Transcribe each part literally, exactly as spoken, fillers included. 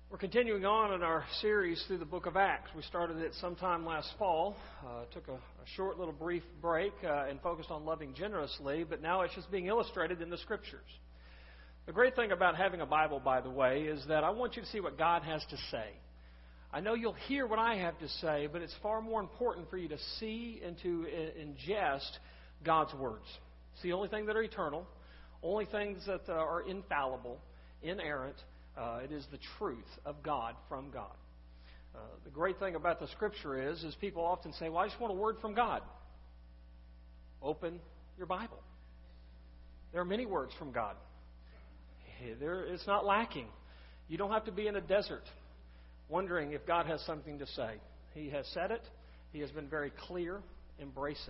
We're continuing on in our series through the book of Acts. We started it sometime last fall, uh, took a, a short little brief break uh, and focused on loving generously, but now it's just being illustrated in the Scriptures. The great thing about having a Bible, by the way, is that I want you to see what God has to say. I know you'll hear what I have to say, but it's far more important for you to see and to ingest God's words. It's the only thing that are eternal, only things that uh, are infallible, inerrant. Uh, it is the truth of God from God. Uh, the great thing about the Scripture is, is people often say, well, I just want a word from God. Open your Bible. There are many words from God. There, it's not lacking. You don't have to be in a desert wondering if God has something to say. He has said it. He has been very clear. Embrace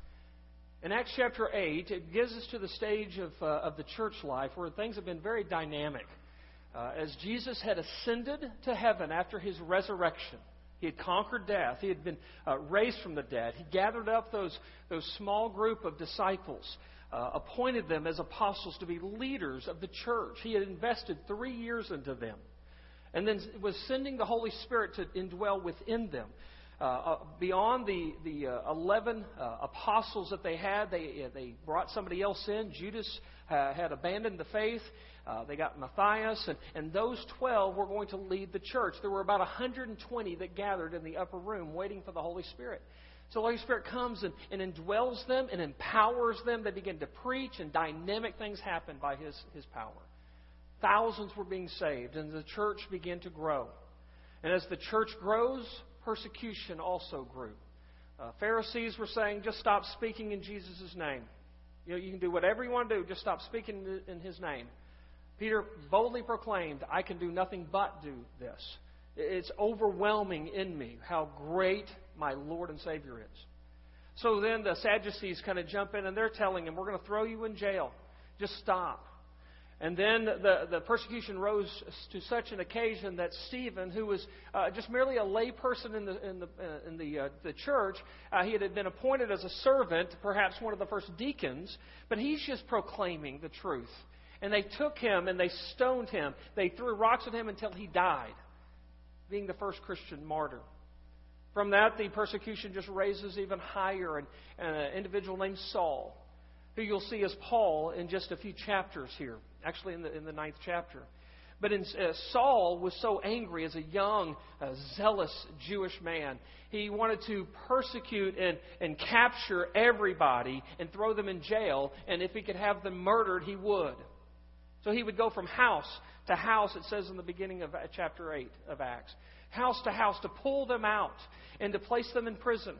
it. In Acts chapter eight, it gives us to the stage of, uh, of the church life where things have been very dynamic. Uh, as Jesus had ascended to heaven after His resurrection, He had conquered death. He had been uh, raised from the dead. He gathered up those, those small group of disciples, uh, appointed them as apostles to be leaders of the church. He had invested three years into them, and then was sending the Holy Spirit to indwell within them. Uh, uh, beyond the, the uh, eleven uh, apostles that they had, they, uh, they brought somebody else in. Judas uh, had abandoned the faith. Uh, they got Matthias, and, and those twelve were going to lead the church. There were about one hundred twenty that gathered in the upper room waiting for the Holy Spirit. So the Holy Spirit comes and, and indwells them and empowers them. They begin to preach, and dynamic things happen by His, His power. Thousands were being saved, and the church began to grow. And as the church grows, persecution also grew. Uh, Pharisees were saying, just stop speaking in Jesus' name. You know, you can do whatever you want to do, just stop speaking in His name. Peter boldly proclaimed, I can do nothing but do this. It's overwhelming in me how great my Lord and Savior is. So then the Sadducees kind of jump in and they're telling him, we're going to throw you in jail. Just stop. And then the, the persecution rose to such an occasion that Stephen, who was uh, just merely a lay person in the in the uh, in the, uh, the church, uh, he had been appointed as a servant, perhaps one of the first deacons, but he's just proclaiming the truth. And they took him and they stoned him. They threw rocks at him until he died, being the first Christian martyr. From that, the persecution just raises even higher. And, and an individual named Saul, who you'll see as Paul in just a few chapters here, actually in the in the ninth chapter. But in, uh, Saul was so angry as a young, uh, zealous Jewish man. He wanted to persecute and, and capture everybody and throw them in jail. And if he could have them murdered, he would. So he would go from house to house, it says in the beginning of chapter eight of Acts. House to house to pull them out and to place them in prison.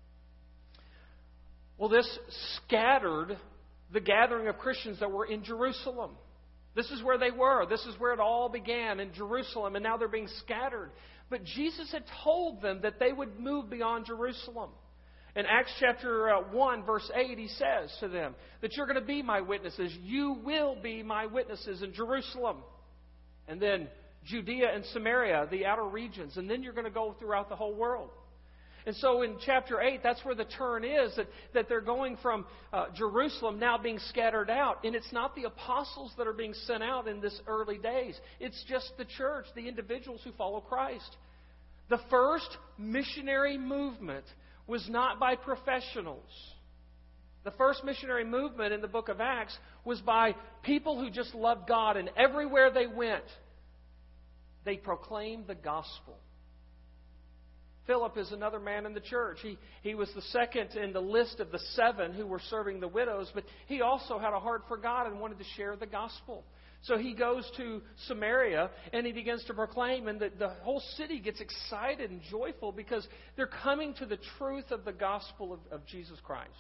Well, this scattered the gathering of Christians that were in Jerusalem. This is where they were. This is where it all began, in Jerusalem, and now they're being scattered. But Jesus had told them that they would move beyond Jerusalem. In Acts chapter one, verse eight, He says to them that you're going to be my witnesses. You will be my witnesses in Jerusalem. And then Judea and Samaria, the outer regions. And then you're going to go throughout the whole world. And so in chapter eight, that's where the turn is, that, that they're going from uh, Jerusalem now being scattered out. And it's not the apostles that are being sent out in this early days. It's just the church, the individuals who follow Christ. The first missionary movement was not by professionals. The first missionary movement in the book of Acts was by people who just loved God, and everywhere they went, they proclaimed the gospel. Philip is another man in the church. He, he was the second in the list of the seven who were serving the widows, but he also had a heart for God and wanted to share the gospel. So he goes to Samaria and he begins to proclaim, and the, the whole city gets excited and joyful because they're coming to the truth of the gospel of, of Jesus Christ.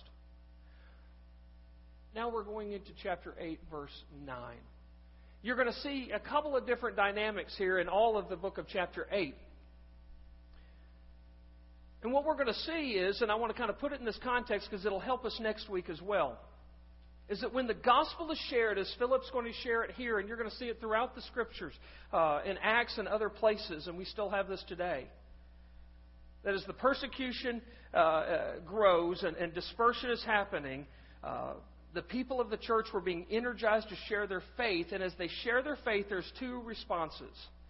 Now we're going into chapter eight, verse nine. You're going to see a couple of different dynamics here in all of the book of chapter eight. And what we're going to see is, and I want to kind of put it in this context because it'll help us next week as well, is that when the gospel is shared, as Philip's going to share it here, and you're going to see it throughout the Scriptures, uh, in Acts and other places, and we still have this today, that as the persecution uh, uh, grows and, and dispersion is happening, uh, the people of the church were being energized to share their faith, and as they share their faith, there's two responses.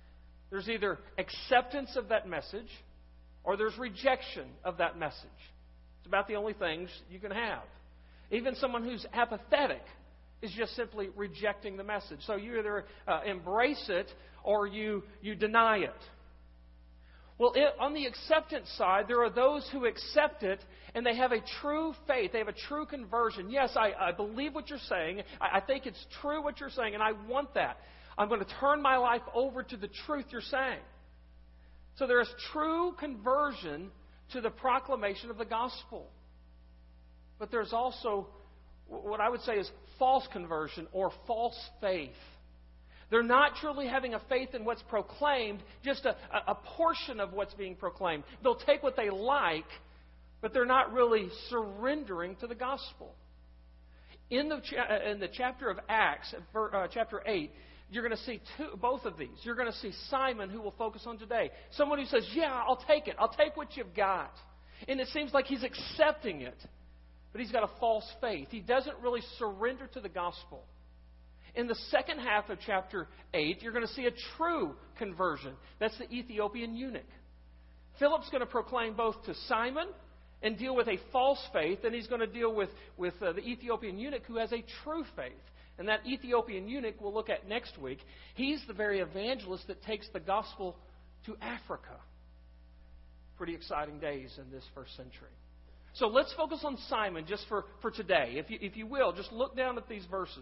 There's either acceptance of that message or there's rejection of that message. It's about the only things you can have. Even someone who's apathetic is just simply rejecting the message. So you either uh, embrace it or you, you deny it. Well, it, on the acceptance side, there are those who accept it and they have a true faith. They have a true conversion. Yes, I, I believe what you're saying. I, I think it's true what you're saying, and I want that. I'm going to turn my life over to the truth you're saying. So there is true conversion to the proclamation of the gospel. But there's also what I would say is false conversion or false faith. They're not truly having a faith in what's proclaimed, just a, a portion of what's being proclaimed. They'll take what they like, but they're not really surrendering to the gospel. In the, cha- in the chapter of Acts, uh, chapter eight, you're going to see two, both of these. You're going to see Simon, who we'll focus on today. Someone who says, yeah, I'll take it. I'll take what you've got. And it seems like he's accepting it, but he's got a false faith. He doesn't really surrender to the gospel. In the second half of chapter eight, you're going to see a true conversion. That's the Ethiopian eunuch. Philip's going to proclaim both to Simon and deal with a false faith, and he's going to deal with, with uh, the Ethiopian eunuch who has a true faith. And that Ethiopian eunuch we'll look at next week. He's the very evangelist that takes the gospel to Africa. Pretty exciting days in this first century. So let's focus on Simon just for, for today. If you, if you will, just look down at these verses.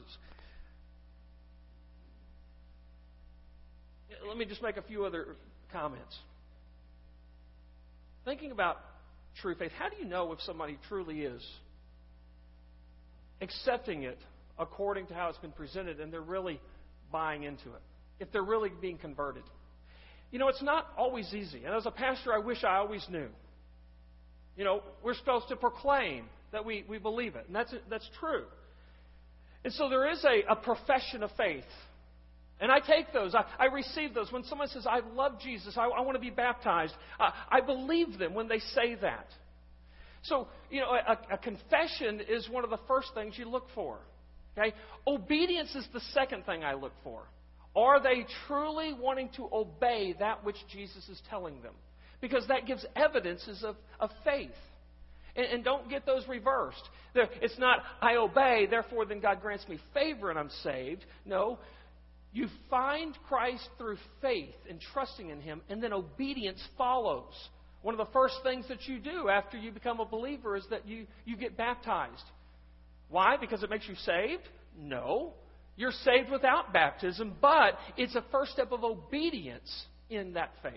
Let me just make a few other comments. Thinking about true faith, how do you know if somebody truly is accepting it according to how it's been presented and they're really buying into it? If they're really being converted. You know, it's not always easy. And as a pastor, I wish I always knew. You know, we're supposed to proclaim that we, we believe it. And that's, that's true. And so there is a, a profession of faith. And I take those. I, I receive those. When someone says, I love Jesus, I, I want to be baptized, uh, I believe them when they say that. So, you know, a, a confession is one of the first things you look for. Okay? Obedience is the second thing I look for. Are they truly wanting to obey that which Jesus is telling them? Because that gives evidences of, of faith. And, and don't get those reversed. There, it's not, I obey, therefore then God grants me favor and I'm saved. No. You find Christ through faith and trusting in Him, and then obedience follows. One of the first things that you do after you become a believer is that you, you get baptized. Why? Because it makes you saved? No. You're saved without baptism, but it's a first step of obedience in that faith.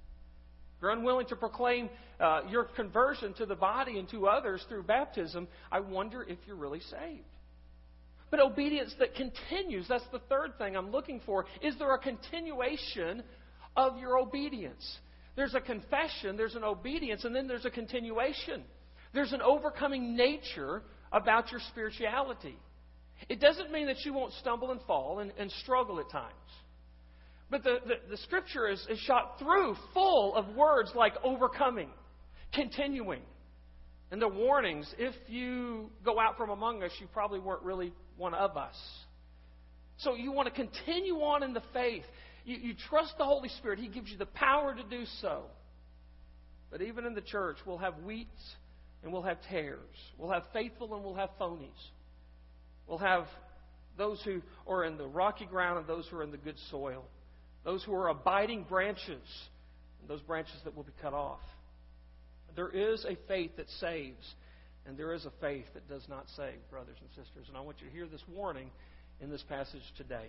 If you're unwilling to proclaim uh, your conversion to the body and to others through baptism, I wonder if you're really saved. But obedience that continues, that's the third thing I'm looking for. Is there a continuation of your obedience? There's a confession, there's an obedience, and then there's a continuation. There's an overcoming nature about your spirituality. It doesn't mean that you won't stumble and fall and, and struggle at times. But the, the, the Scripture is, is shot through full of words like overcoming, continuing. And the warnings, if you go out from among us, you probably weren't really one of us. So you want to continue on in the faith. You, you trust the Holy Spirit. He gives you the power to do so. But even in the church, we'll have wheats and we'll have tares. We'll have faithful and we'll have phonies. We'll have those who are in the rocky ground and those who are in the good soil. Those who are abiding branches and those branches that will be cut off. There is a faith that saves, and there is a faith that does not save, brothers and sisters. And I want you to hear this warning in this passage today.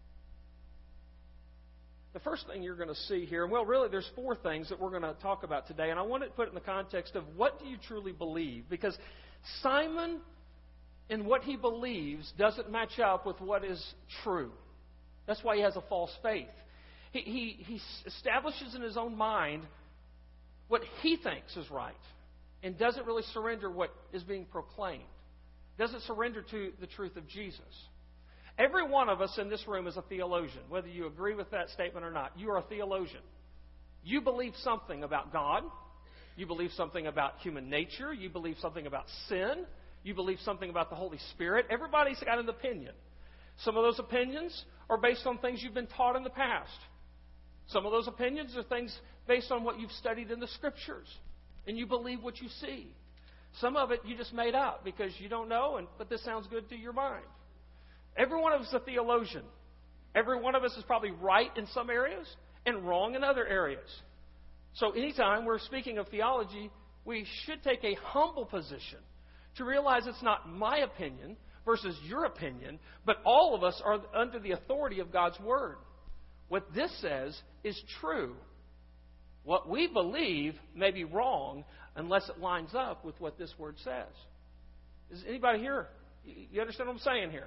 The first thing you're going to see here, and well, really, there's four things that we're going to talk about today, and I want to put it in the context of what do you truly believe? Because Simon, in what he believes, doesn't match up with what is true. That's why he has a false faith. He, he, he establishes in his own mind what he thinks is right and doesn't really surrender what is being proclaimed. Doesn't surrender to the truth of Jesus. Every one of us in this room is a theologian, whether you agree with that statement or not. You are a theologian. You believe something about God. You believe something about human nature. You believe something about sin. You believe something about the Holy Spirit. Everybody's got an opinion. Some of those opinions are based on things you've been taught in the past. Some of those opinions are things based on what you've studied in the Scriptures, and you believe what you see. Some of it you just made up because you don't know, and but this sounds good to your mind. Every one of us is a theologian. Every one of us is probably right in some areas and wrong in other areas. So anytime we're speaking of theology, we should take a humble position to realize it's not my opinion versus your opinion, but all of us are under the authority of God's Word. What this says is true. What we believe may be wrong unless it lines up with what this Word says. Is anybody here? You understand what I'm saying here?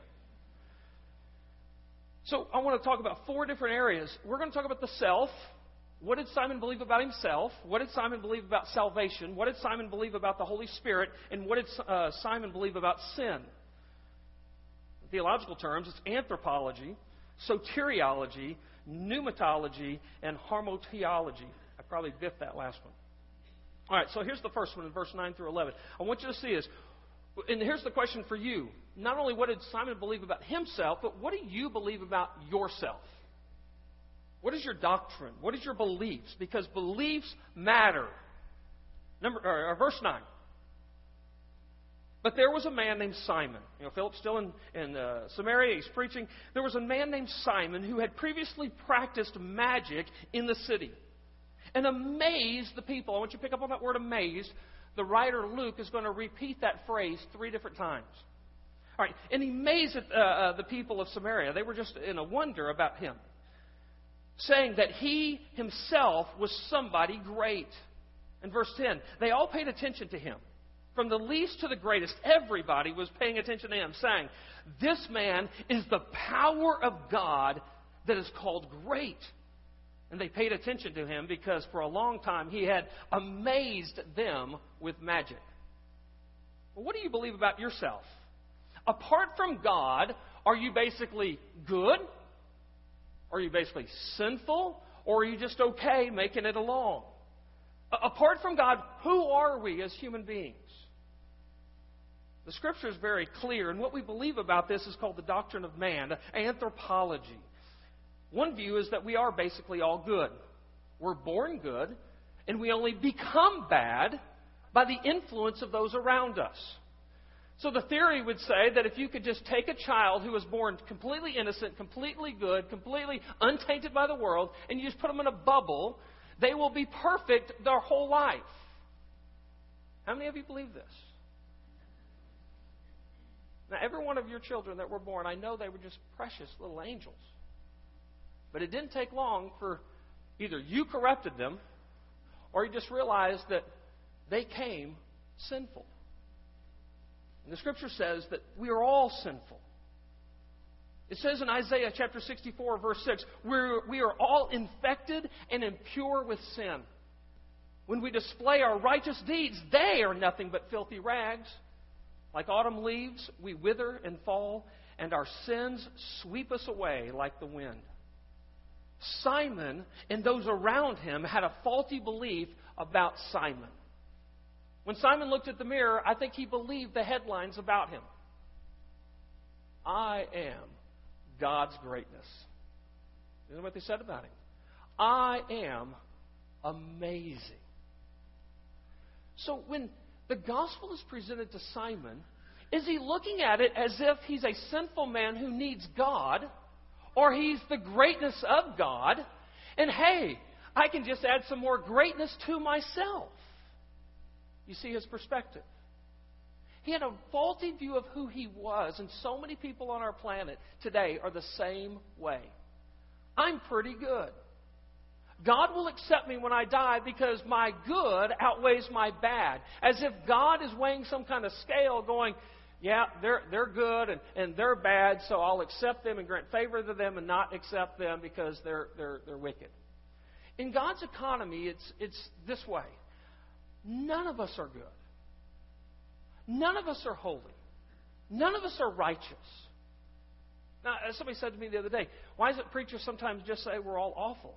So I want to talk about four different areas. We're going to talk about the self. What did Simon believe about himself? What did Simon believe about salvation? What did Simon believe about the Holy Spirit? And what did uh, Simon believe about sin? In theological terms, it's anthropology, soteriology, pneumatology, and hamartiology. I probably biffed that last one. All right, so here's the first one in verse nine through eleven. I want you to see this. And here's the question for you. Not only what did Simon believe about himself, but what do you believe about yourself? What is your doctrine? What is your beliefs? Because beliefs matter. Number, or, or verse nine. But there was a man named Simon. You know, Philip's still in, in uh, Samaria. He's preaching. There was a man named Simon who had previously practiced magic in the city and amazed the people. I want you to pick up on that word amazed. The writer Luke is going to repeat that phrase three different times. All right, and he amazed uh, uh, the people of Samaria. They were just in a wonder about him, saying that he himself was somebody great. In verse ten, they all paid attention to him. From the least to the greatest, everybody was paying attention to him, saying, this man is the power of God that is called great. And they paid attention to him because for a long time he had amazed them with magic. Well, what do you believe about yourself? Apart from God, are you basically good? Are you basically sinful? Or are you just okay making it along? Apart from God, who are we as human beings? The Scripture is very clear, and what we believe about this is called the doctrine of man, anthropology. One view is that we are basically all good. We're born good, and we only become bad by the influence of those around us. So the theory would say that if you could just take a child who was born completely innocent, completely good, completely untainted by the world, and you just put them in a bubble, they will be perfect their whole life. How many of you believe this? Now, every one of your children that were born, I know they were just precious little angels. But it didn't take long for either you corrupted them or you just realized that they came sinful. And the Scripture says that we are all sinful. It says in Isaiah chapter sixty-four, verse six, we're, we are all infected and impure with sin. When we display our righteous deeds, they are nothing but filthy rags. Like autumn leaves, we wither and fall, and our sins sweep us away like the wind. Simon and those around him had a faulty belief about Simon. When Simon looked at the mirror, I think he believed the headlines about him. I am God's greatness. You know what they said about him? I am amazing. So when the gospel is presented to Simon, is he looking at it as if he's a sinful man who needs God, or he's the greatness of God, and hey, I can just add some more greatness to myself? You see his perspective. He had a faulty view of who he was, and so many people on our planet today are the same way. I'm pretty good. God will accept me when I die because my good outweighs my bad. As if God is weighing some kind of scale going, yeah, they're they're good and, and they're bad, so I'll accept them and grant favor to them and not accept them because they're they're they're wicked. In God's economy, it's it's this way. None of us are good. None of us are holy. None of us are righteous. Now, somebody said to me the other day, why is it preachers sometimes just say we're all awful?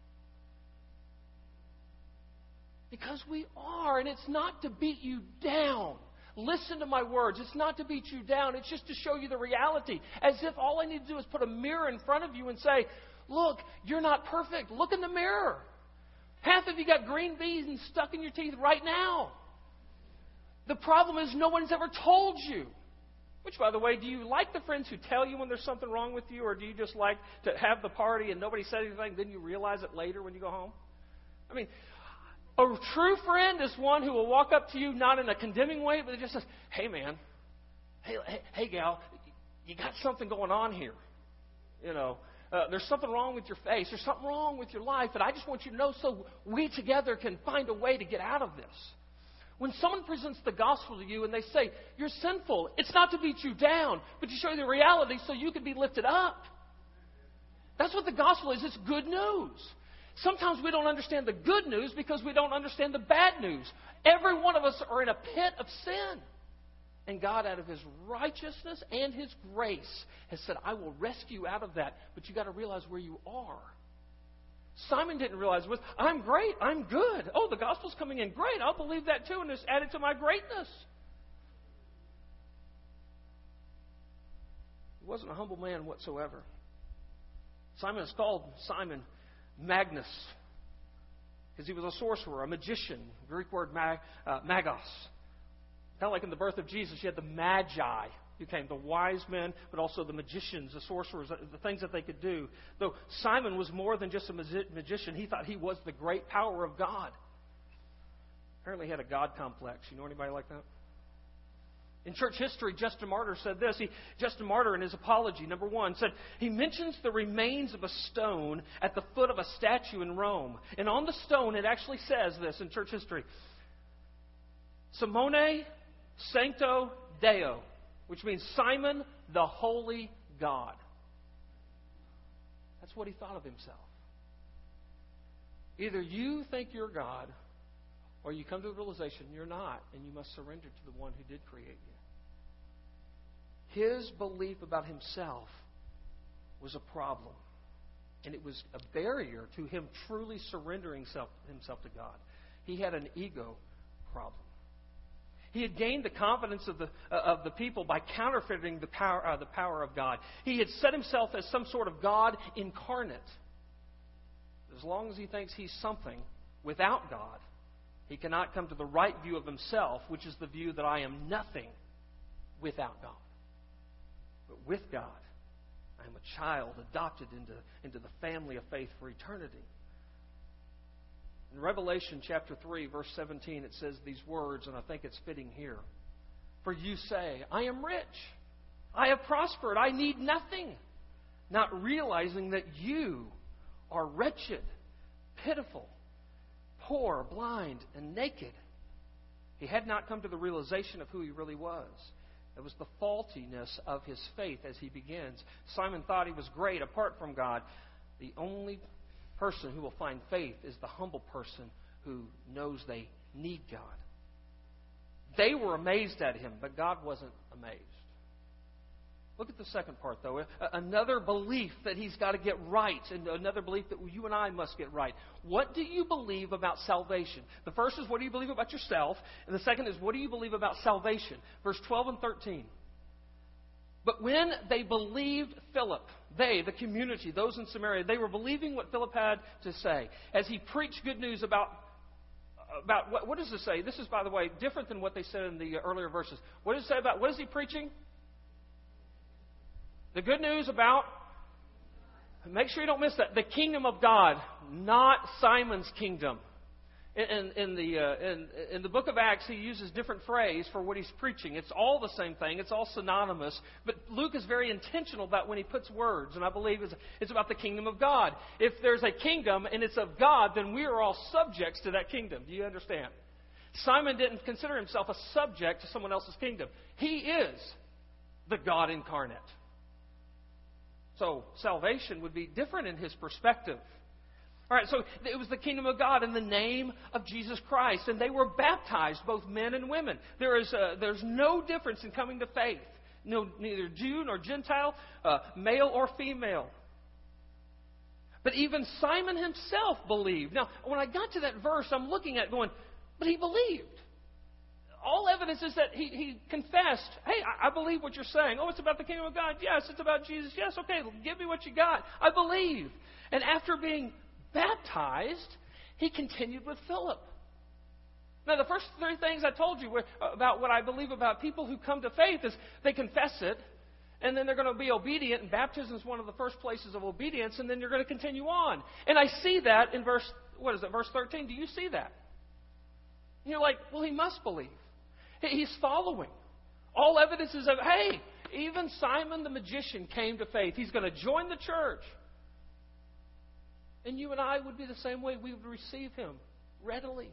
Because we are, and it's not to beat you down. Listen to my words. It's not to beat you down. It's just to show you the reality. As if all I need to do is put a mirror in front of you and say, look, you're not perfect. Look in the mirror. Half of you got green beans stuck in your teeth right now. The problem is no one's ever told you. Which, by the way, do you like the friends who tell you when there's something wrong with you, or do you just like to have the party and nobody said anything, then you realize it later when you go home? I mean, a true friend is one who will walk up to you not in a condemning way, but it just says, hey, man, hey, hey, hey gal, you got something going on here. You know, uh, there's something wrong with your face. There's something wrong with your life, and I just want you to know so we together can find a way to get out of this. When someone presents the gospel to you and they say, you're sinful, it's not to beat you down, but to show you the reality so you can be lifted up. That's what the gospel is. It's good news. Sometimes we don't understand the good news because we don't understand the bad news. Every one of us are in a pit of sin. And God, out of His righteousness and His grace, has said, I will rescue you out of that. But you've got to realize where you are. Simon didn't realize it was, I'm great, I'm good. Oh, the gospel's coming in. Great, I'll believe that too, and it's added to my greatness. He wasn't a humble man whatsoever. Simon is called Simon Magnus because he was a sorcerer, a magician. Greek word mag, uh, magos. Kind of like in the birth of Jesus, you had the magi who came, the wise men, but also the magicians, the sorcerers, the things that they could do. Though Simon was more than just a magician, he thought he was the great power of God. Apparently he had a God complex. You know anybody like that? In church history, Justin Martyr said this. He, Justin Martyr, in his apology, number one, said, he mentions the remains of a stone at the foot of a statue in Rome. And on the stone, it actually says this in church history, Simone Sancto Deo, which means Simon, the Holy God. That's what he thought of himself. Either you think you're God, or you come to the realization you're not, and you must surrender to the one who did create you. His belief about himself was a problem. And it was a barrier to him truly surrendering himself, himself to God. He had an ego problem. He had gained the confidence of the uh, of the people by counterfeiting the power uh, the power of God. He had set himself as some sort of God incarnate. As long as he thinks he's something without God, he cannot come to the right view of himself, which is the view that I am nothing without God. But with God, I am a child adopted into, into the family of faith for eternity. In Revelation chapter three, verse seventeen, it says these words, and I think it's fitting here. For you say, I am rich, I have prospered, I need nothing, not realizing that you are wretched, pitiful, poor, blind, and naked. He had not come to the realization of who he really was. It was the faultiness of his faith as he begins. Simon thought he was great apart from God. The only person who will find faith is the humble person who knows they need God. They were amazed at him, but God wasn't amazed. Look at the second part, though. Another belief that he's got to get right, and another belief that you and I must get right. What do you believe about salvation? The first is, what do you believe about yourself? And the second is, what do you believe about salvation? Verse twelve and thirteen. But when they believed Philip, they, the community, those in Samaria, they were believing what Philip had to say. As he preached good news about, about what, what does it say? This is, by the way, different than what they said in the earlier verses. What does it say about, what is he preaching? The good news about, make sure you don't miss that, the kingdom of God, not Simon's kingdom. In, in, the, uh, in, in the book of Acts, he uses different phrase for what he's preaching. It's all the same thing. It's all synonymous. But Luke is very intentional about when he puts words, and I believe it's, it's about the kingdom of God. If there's a kingdom and it's of God, then we are all subjects to that kingdom. Do you understand? Simon didn't consider himself a subject to someone else's kingdom. He is the God incarnate. So salvation would be different in his perspective. All right, so it was the kingdom of God in the name of Jesus Christ. And they were baptized, both men and women. There is a, there's no difference in coming to faith. No, neither Jew nor Gentile, uh, male or female. But even Simon himself believed. Now, when I got to that verse, I'm looking at it going, but he believed. all evidence is that he, he confessed, hey, I, I believe what you're saying. Oh, it's about the kingdom of God. Yes, it's about Jesus. Yes, okay, give me what you got. I believe. And after being baptized, he continued with Philip. Now, the first three things I told you about what I believe about people who come to faith is they confess it, and then they're going to be obedient, and baptism is one of the first places of obedience, and then you're going to continue on. And I see that in verse, what is it, verse thirteen? Do you see that? And you're like, well, he must believe. He's following. All evidence is of, hey, even Simon the magician came to faith. He's going to join the church. And you and I would be the same way. We would receive him readily.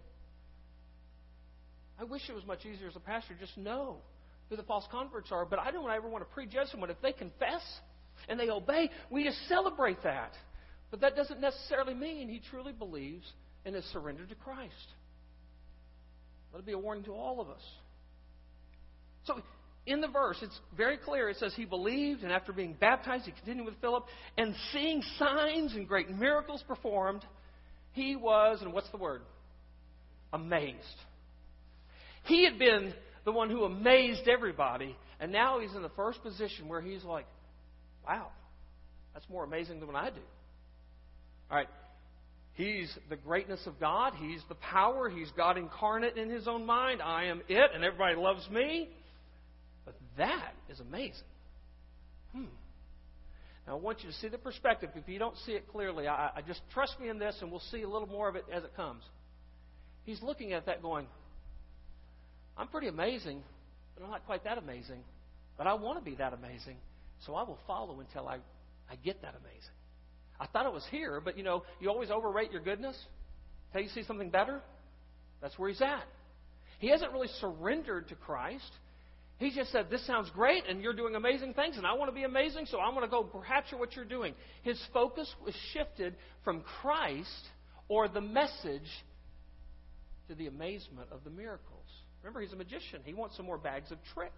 I wish it was much easier as a pastor to just know who the false converts are, but I don't ever want to prejudge someone. If they confess and they obey, we just celebrate that. But that doesn't necessarily mean he truly believes and has surrendered to Christ. Let it be a warning to all of us. So, in the verse, it's very clear. It says he believed, and after being baptized, he continued with Philip, and seeing signs and great miracles performed, he was, and what's the word? Amazed. He had been the one who amazed everybody, and now he's in the first position where he's like, wow, that's more amazing than what I do. All right, he's the greatness of God. He's the power. He's God incarnate in his own mind. I am it, and everybody loves me. But that is amazing. Hmm. Now, I want you to see the perspective. If you don't see it clearly, I, I just trust me in this, and we'll see a little more of it as it comes. He's looking at that going, I'm pretty amazing, but I'm not quite that amazing. But I want to be that amazing, so I will follow until I, I get that amazing. I thought it was here, but, you know, you always overrate your goodness until you see something better. That's where he's at. He hasn't really surrendered to Christ. He just said, this sounds great, and you're doing amazing things, and I want to be amazing, so I'm going to go capture what you're doing. His focus was shifted from Christ or the message to the amazement of the miracles. Remember, he's a magician. He wants some more bags of tricks.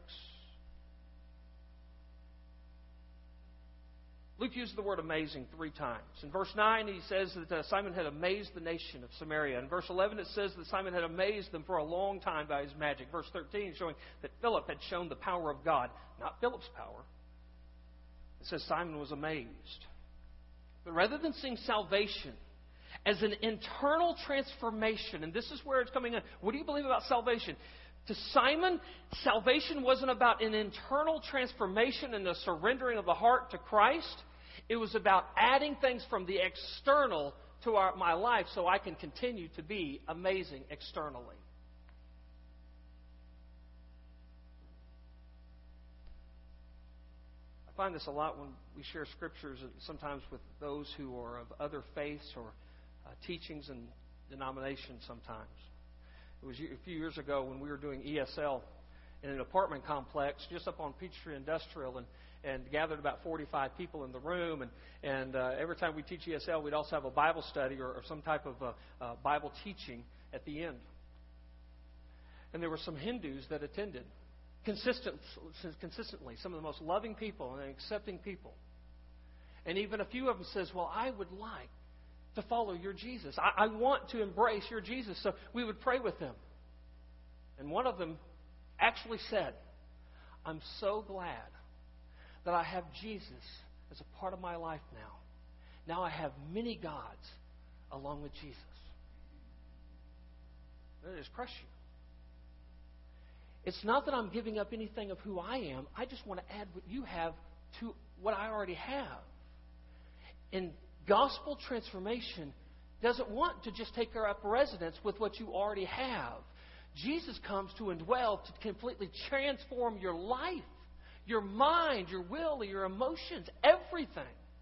Luke uses the word amazing three times. In verse nine, he says that uh, Simon had amazed the nation of Samaria. In verse eleven, it says that Simon had amazed them for a long time by his magic. Verse thirteen, showing that Philip had shown the power of God, not Philip's power. It says Simon was amazed. But rather than seeing salvation as an internal transformation, and this is where it's coming in. What do you believe about salvation? To Simon, salvation wasn't about an internal transformation and the surrendering of the heart to Christ. It was about adding things from the external to our, my life so I can continue to be amazing externally. I find this a lot when we share scriptures, and sometimes with those who are of other faiths or uh, teachings and denominations sometimes. It was a few years ago when we were doing E S L in an apartment complex just up on Peachtree Industrial, and, and gathered about forty-five people in the room. And, and uh, every time we teach E S L, we'd also have a Bible study or, or some type of uh, uh, Bible teaching at the end. And there were some Hindus that attended consistent, consistently, some of the most loving people and accepting people. And even a few of them says, well, I would like to follow your Jesus. I, I want to embrace your Jesus. So we would pray with them. And one of them actually said, I'm so glad that I have Jesus as a part of my life now. Now I have many gods along with Jesus. It just crush you. It's not that I'm giving up anything of who I am. I just want to add what you have to what I already have. And gospel transformation doesn't want to just take up residence with what you already have. Jesus comes to indwell, to completely transform your life, your mind, your will, your emotions, everything.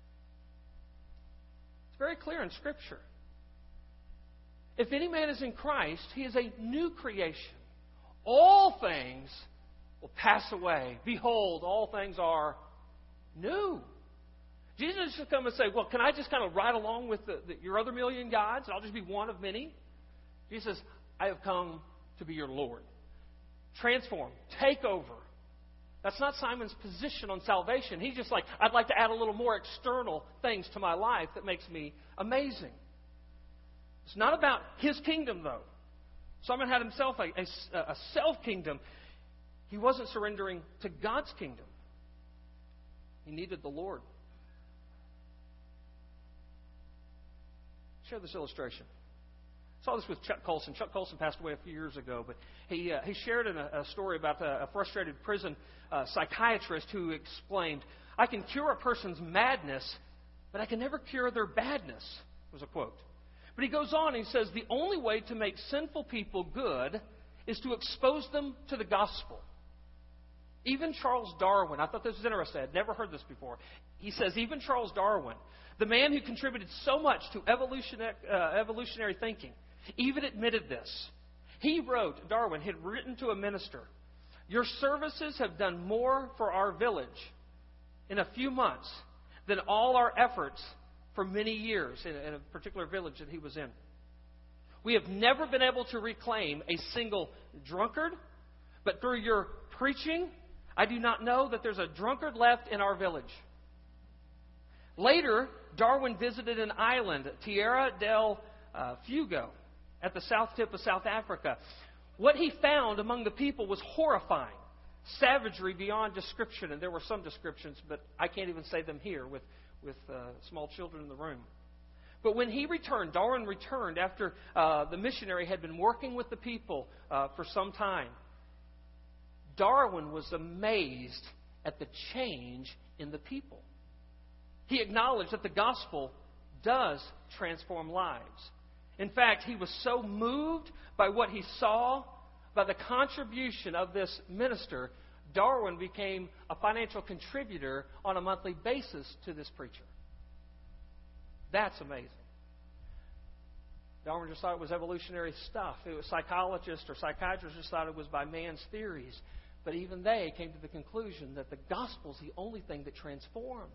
It's very clear in Scripture. If any man is in Christ, he is a new creation. All things will pass away. Behold, all things are new. Jesus should come and say, well, can I just kind of ride along with the, the, your other million gods? I'll just be one of many. Jesus says, I have come to be your Lord. Transform. Take over. That's not Simon's position on salvation. He's just like, I'd like to add a little more external things to my life that makes me amazing. It's not about his kingdom, though. Simon had himself a, a, a self-kingdom. He wasn't surrendering to God's kingdom. He needed the Lord. Share this illustration. I saw this with Chuck Colson. Chuck Colson passed away a few years ago, but he uh, he shared in a, a story about a, a frustrated prison uh, psychiatrist who explained, "I can cure a person's madness, but I can never cure their badness," was a quote. But he goes on and he says, "The only way to make sinful people good is to expose them to the gospel." Even Charles Darwin, I thought this was interesting. I'd never heard this before. He says, even Charles Darwin, the man who contributed so much to evolutionary, uh, evolutionary thinking, even admitted this. He wrote, Darwin had written to a minister, "Your services have done more for our village in a few months than all our efforts for many years," in, in a particular village that he was in. "We have never been able to reclaim a single drunkard, but through your preaching, I do not know that there's a drunkard left in our village." Later, Darwin visited an island, Tierra del uh, Fuego, at the south tip of South Africa. What he found among the people was horrifying, savagery beyond description, and there were some descriptions, but I can't even say them here with, with uh, small children in the room. But when he returned, Darwin returned after uh, the missionary had been working with the people uh, for some time. Darwin was amazed at the change in the people. He acknowledged that the gospel does transform lives. In fact, he was so moved by what he saw, by the contribution of this minister, Darwin became a financial contributor on a monthly basis to this preacher. That's amazing. Darwin just thought it was evolutionary stuff. It was psychologists or psychiatrists just thought it was by man's theories. But even they came to the conclusion that the gospel is the only thing that transforms.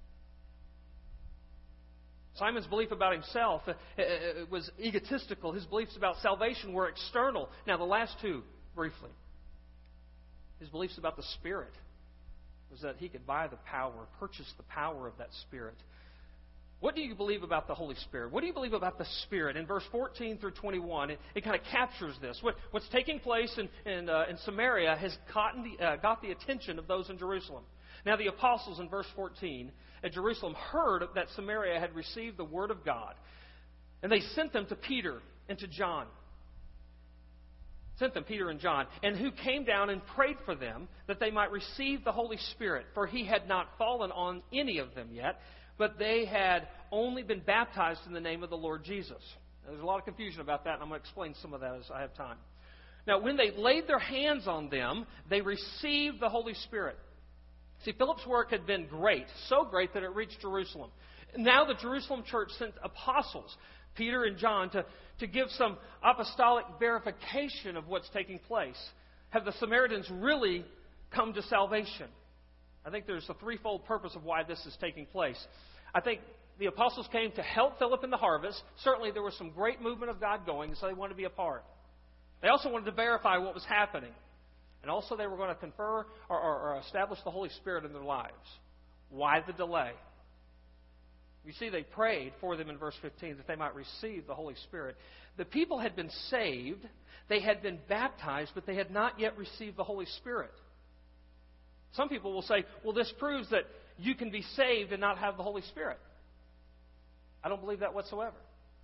Simon's belief about himself uh, uh, was egotistical. His beliefs about salvation were external. Now, the last two, briefly. His beliefs about the Spirit was that he could buy the power, purchase the power of that Spirit. What do you believe about the Holy Spirit? What do you believe about the Spirit? In verse fourteen through twenty-one, it, it kind of captures this. What, what's taking place in, in, uh, in Samaria has caught the, uh, got the attention of those in Jerusalem. Now, the apostles in verse fourteen at Jerusalem heard that Samaria had received the Word of God. And they sent them to Peter and to John. Sent them, Peter and John, and who came down and prayed for them that they might receive the Holy Spirit. For he had not fallen on any of them yet, but they had only been baptized in the name of the Lord Jesus. Now, there's a lot of confusion about that, and I'm going to explain some of that as I have time. Now, when they laid their hands on them, they received the Holy Spirit. See, Philip's work had been great, so great that it reached Jerusalem. Now the Jerusalem church sent apostles, Peter and John, to, to give some apostolic verification of what's taking place. Have the Samaritans really come to salvation? I think there's a threefold purpose of why this is taking place. I think the apostles came to help Philip in the harvest. Certainly there was some great movement of God going, so they wanted to be a part. They also wanted to verify what was happening. And also they were going to confer or, or, or establish the Holy Spirit in their lives. Why the delay? You see, they prayed for them in verse fifteen that they might receive the Holy Spirit. The people had been saved, they had been baptized, but they had not yet received the Holy Spirit. Some people will say, well, this proves that you can be saved and not have the Holy Spirit. I don't believe that whatsoever.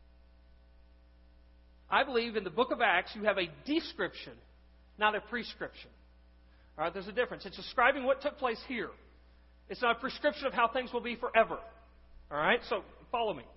I believe in the book of Acts you have a description, not a prescription. All right, there's a difference. It's describing what took place here. It's not a prescription of how things will be forever. All right, so follow me.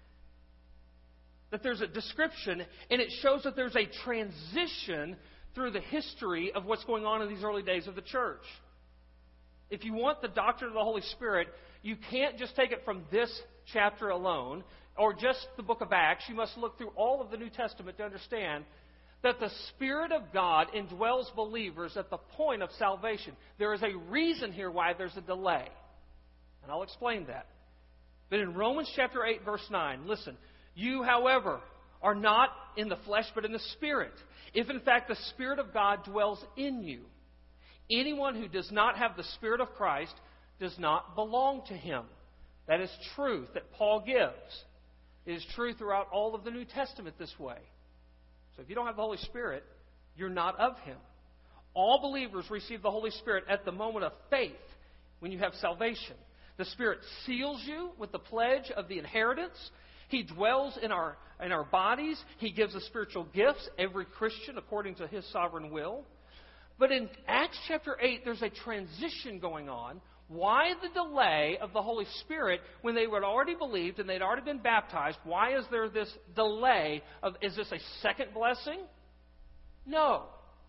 That there's a description, and it shows that there's a transition through the history of what's going on in these early days of the church. If you want the doctrine of the Holy Spirit, you can't just take it from this chapter alone, or just the book of Acts. You must look through all of the New Testament to understand that the Spirit of God indwells believers at the point of salvation. There is a reason here why there's a delay. And I'll explain that. But in Romans chapter eight, verse nine, listen. You, however, are not in the flesh, but in the Spirit. If in fact the Spirit of God dwells in you. Anyone who does not have the Spirit of Christ does not belong to Him. That is truth that Paul gives. It is true throughout all of the New Testament this way. So if you don't have the Holy Spirit, you're not of Him. All believers receive the Holy Spirit at the moment of faith when you have salvation. The Spirit seals you with the pledge of the inheritance. He dwells in our, in our bodies. He gives us spiritual gifts, every Christian, according to His sovereign will. But in Acts chapter eight, there's a transition going on. Why the delay of the Holy Spirit when they had already believed and they'd already been baptized? Why is there this delay? Of, is this a second blessing? No.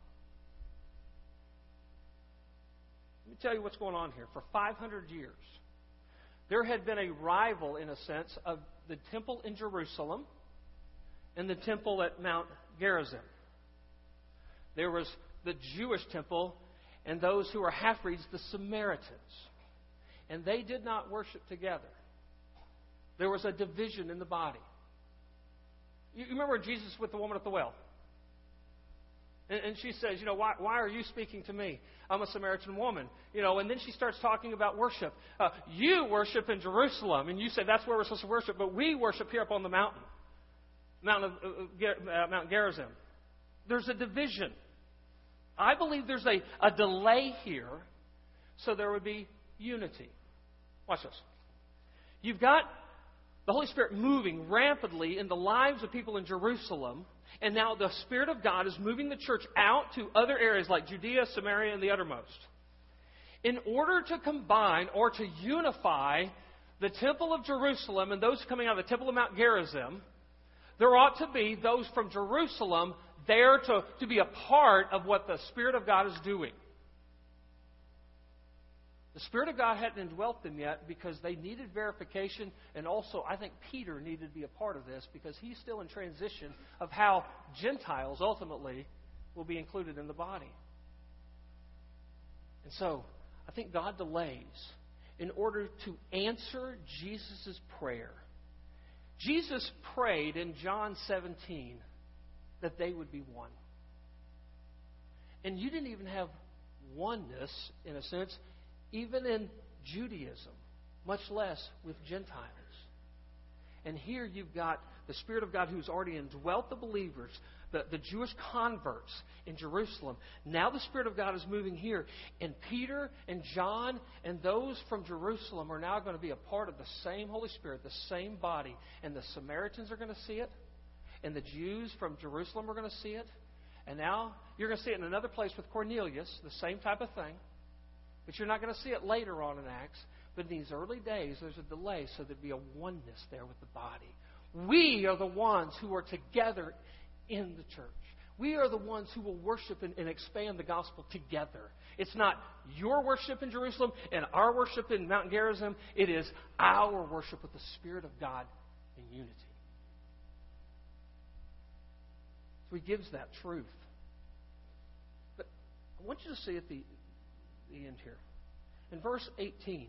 Let me tell you what's going on here. For five hundred years, there had been a rival, in a sense, of the temple in Jerusalem and the temple at Mount Gerizim. There was the Jewish temple and those who were half-breeds, the Samaritans. And they did not worship together. There was a division in the body. You remember Jesus with the woman at the well? And, and she says, you know, why, why are you speaking to me? I'm a Samaritan woman. You know, and then she starts talking about worship. Uh, you worship in Jerusalem, and you say that's where we're supposed to worship, but we worship here up on the mountain, Mount, of, uh, uh, Mount Gerizim. There's a division. I believe there's a, a delay here so there would be unity. Watch this. You've got the Holy Spirit moving rapidly in the lives of people in Jerusalem, and now the Spirit of God is moving the church out to other areas like Judea, Samaria, and the uttermost. In order to combine or to unify the temple of Jerusalem and those coming out of the temple of Mount Gerizim, there ought to be those from Jerusalem there to, to be a part of what the Spirit of God is doing. The Spirit of God hadn't indwelt them yet because they needed verification, and also I think Peter needed to be a part of this because he's still in transition of how Gentiles ultimately will be included in the body. And so I think God delays in order to answer Jesus' prayer. Jesus prayed in John seventeen that they would be one. And you didn't even have oneness, in a sense, even in Judaism, much less with Gentiles. And here you've got the Spirit of God who's already indwelt the believers, the, the Jewish converts in Jerusalem. Now the Spirit of God is moving here. And Peter and John and those from Jerusalem are now going to be a part of the same Holy Spirit, the same body. And the Samaritans are going to see it. And the Jews from Jerusalem are going to see it. And now you're going to see it in another place with Cornelius, the same type of thing. But you're not going to see it later on in Acts. But in these early days, there's a delay so there'd be a oneness there with the body. We are the ones who are together in the church. We are the ones who will worship and, and expand the gospel together. It's not your worship in Jerusalem and our worship in Mount Gerizim. It is our worship with the Spirit of God in unity. So He gives that truth. But I want you to see at the, the end here. In verse eighteen.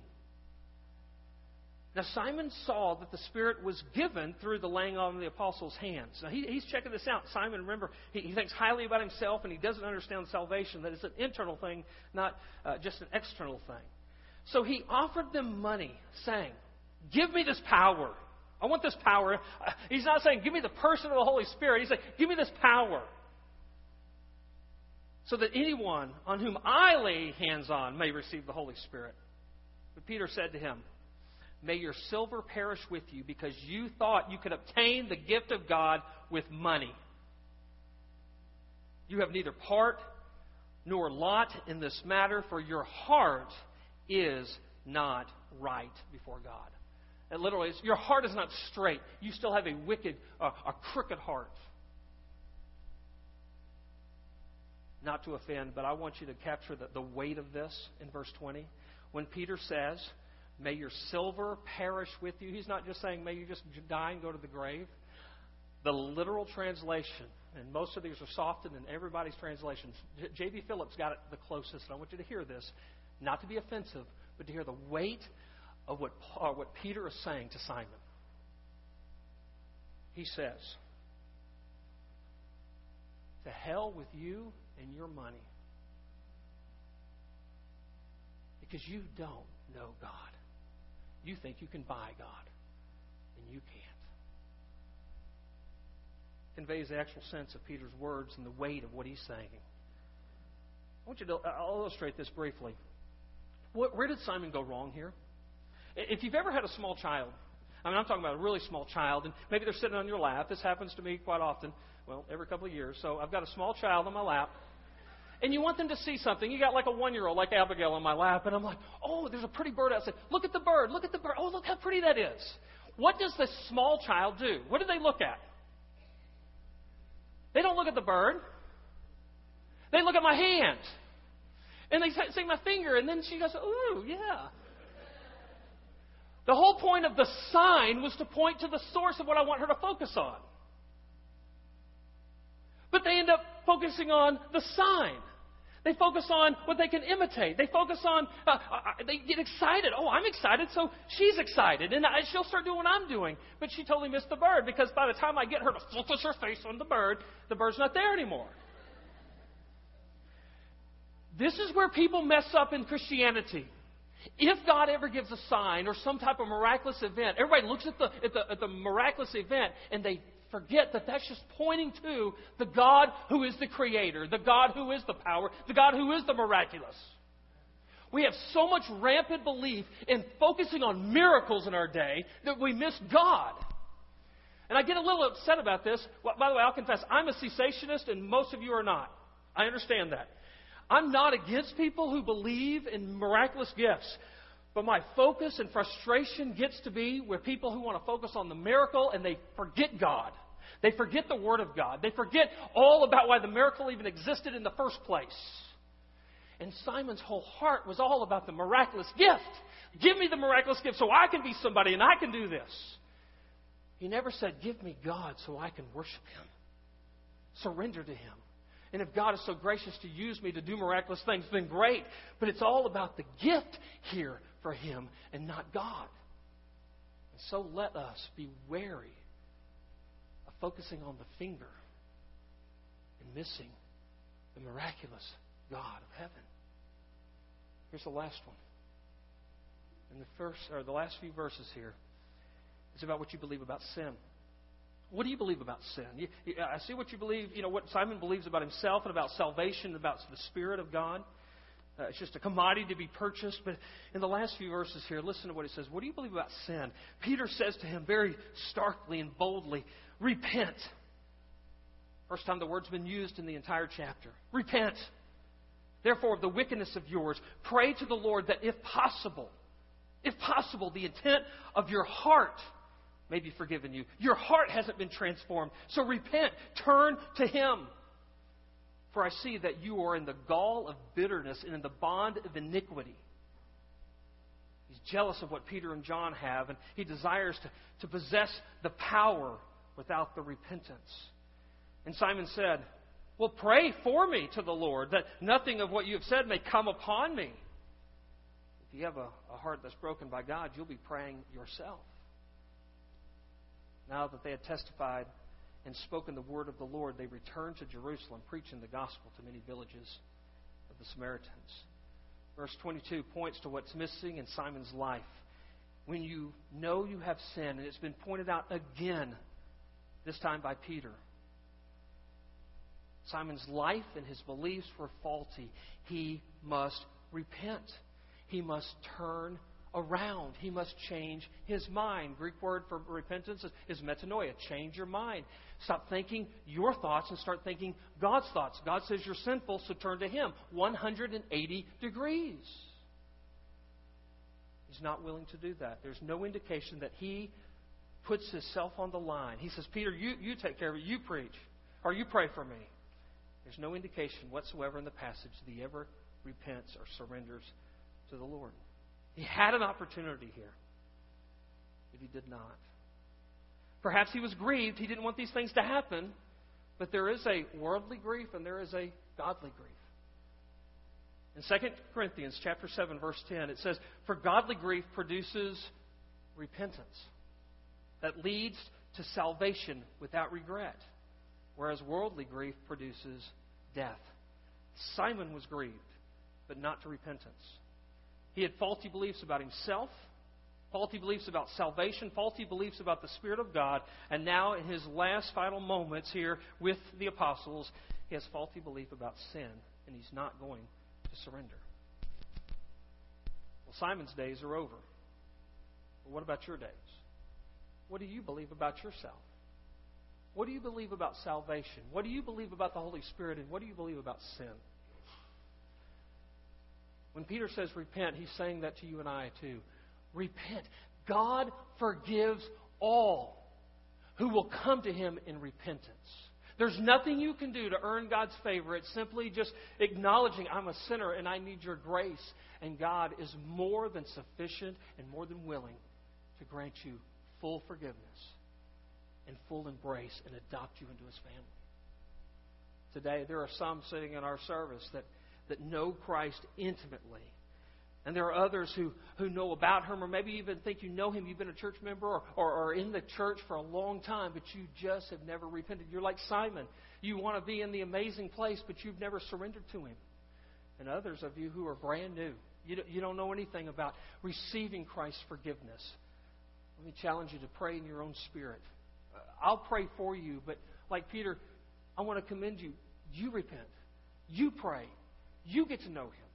Now Simon saw that the Spirit was given through the laying on of the apostles' hands. Now he, he's checking this out. Simon, remember, he, he thinks highly about himself and he doesn't understand salvation, that it's an internal thing, not uh, just an external thing. So he offered them money, saying, "Give me this power. I want this power." Uh, he's not saying, "Give me the person of the Holy Spirit." He's saying, "Give me this power, so that anyone on whom I lay hands on may receive the Holy Spirit." But Peter said to him, "May your silver perish with you, because you thought you could obtain the gift of God with money. You have neither part nor lot in this matter, for your heart is not right before God." And literally, it's, your heart is not straight. You still have a wicked, uh, a crooked heart. Not to offend, but I want you to capture the, the weight of this in verse twenty. When Peter says, "May your silver perish with you," he's not just saying, may you just die and go to the grave. The literal translation, and most of these are softened in everybody's translations. J B Phillips got it the closest, and I want you to hear this, not to be offensive, but to hear the weight of what, uh, what Peter is saying to Simon. He says, "To hell with you and your money, because you don't know God. You think you can buy God, and you can't. conveys the actual sense of Peter's words and the weight of what he's saying. I want you to, I'll illustrate this briefly. What, where did Simon go wrong here? If you've ever had a small child, I mean, I'm talking about a really small child, and maybe they're sitting on your lap. This happens to me quite often, well, every couple of years. So I've got a small child on my lap, and you want them to see something. You got like a one-year-old, like Abigail, on my lap, and I'm like, oh, there's a pretty bird outside. Look at the bird. Look at the bird. Oh, look how pretty that is. What does this small child do? What do they look at? They don't look at the bird. They look at my hand. And they see my finger, and then she goes, ooh, yeah. The whole point of the sign was to point to the source of what I want her to focus on. But they end up focusing on the sign. They focus on what they can imitate. They focus on, uh, uh, they get excited. Oh, I'm excited, so she's excited. And I, she'll start doing what I'm doing. But she totally missed the bird, because by the time I get her to focus her face on the bird, the bird's not there anymore. This is where people mess up in Christianity. If God ever gives a sign or some type of miraculous event, everybody looks at the, at the, at the miraculous event and they forget that that's just pointing to the God who is the Creator, the God who is the power, the God who is the miraculous. We have so much rampant belief in focusing on miracles in our day that we miss God. And I get a little upset about this. Well, by the way, I'll confess, I'm a cessationist and most of you are not. I understand that. I'm not against people who believe in miraculous gifts. But my focus and frustration gets to be where people who want to focus on the miracle and they forget God. They forget the Word of God. They forget all about why the miracle even existed in the first place. And Simon's whole heart was all about the miraculous gift. Give me the miraculous gift so I can be somebody and I can do this. He never said, give me God so I can worship Him. Surrender to Him. And if God is so gracious to use me to do miraculous things, then great. But it's all about the gift here for Him and not God. And so let us be wary of focusing on the finger and missing the miraculous God of heaven. Here's the last one. In the first or the last few verses here, it's about what you believe about sin. What do you believe about sin? You, you, I see what you believe, you know, what Simon believes about himself and about salvation, about the Spirit of God. Uh, it's just a commodity to be purchased. But in the last few verses here, listen to what he says. What do you believe about sin? Peter says to him very starkly and boldly, repent. First time the word's been used in the entire chapter. Repent. Therefore, of the wickedness of yours, pray to the Lord that if possible, if possible, the intent of your heart may be forgiven you. Your heart hasn't been transformed. So repent. Turn to Him. For I see that you are in the gall of bitterness and in the bond of iniquity. He's jealous of what Peter and John have, and he desires to, to possess the power without the repentance. And Simon said, well, pray for me to the Lord, that nothing of what you have said may come upon me. If you have a, a heart that's broken by God, you'll be praying yourself. Now that they had testified and spoken the word of the Lord, they returned to Jerusalem, preaching the gospel to many villages of the Samaritans. Verse twenty-two points to what's missing in Simon's life. When you know you have sinned, and it's been pointed out again, this time by Peter. Simon's life and his beliefs were faulty. He must repent. He must turn around. He must change his mind. Greek word for repentance is metanoia. Change your mind. Stop thinking your thoughts and start thinking God's thoughts. God says you're sinful, so turn to Him. one hundred eighty degrees. He's not willing to do that. There's no indication that he puts himself on the line. He says, Peter, you, you take care of it. You preach. Or you pray for me. There's no indication whatsoever in the passage that he ever repents or surrenders to the Lord. He had an opportunity here, but he did not. Perhaps he was grieved. He didn't want these things to happen, but there is a worldly grief and there is a godly grief. In Second Corinthians chapter seven, verse ten, it says, for godly grief produces repentance that leads to salvation without regret, whereas worldly grief produces death. Simon was grieved, but not to repentance. He had faulty beliefs about himself Faulty beliefs about salvation, faulty beliefs about the Spirit of God, and now in his last final moments here with the apostles, he has faulty belief about sin, and he's not going to surrender. Well, Simon's days are over. But what about your days? What do you believe about yourself? What do you believe about salvation? What do you believe about the Holy Spirit? And what do you believe about sin? When Peter says repent, he's saying that to you and I too. Repent. God forgives all who will come to Him in repentance. There's nothing you can do to earn God's favor. It's simply just acknowledging I'm a sinner and I need your grace. And God is more than sufficient and more than willing to grant you full forgiveness and full embrace and adopt you into His family. Today, there are some sitting in our service that, that know Christ intimately. And there are others who, who know about Him or maybe even think you know Him. You've been a church member or, or, or in the church for a long time, but you just have never repented. You're like Simon. You want to be in the amazing place, but you've never surrendered to Him. And others of you who are brand new. You don't, you don't know anything about receiving Christ's forgiveness. Let me challenge you to pray in your own spirit. Uh, I'll pray for you, but like Peter, I want to commend you. You repent. You pray. You get to know Him.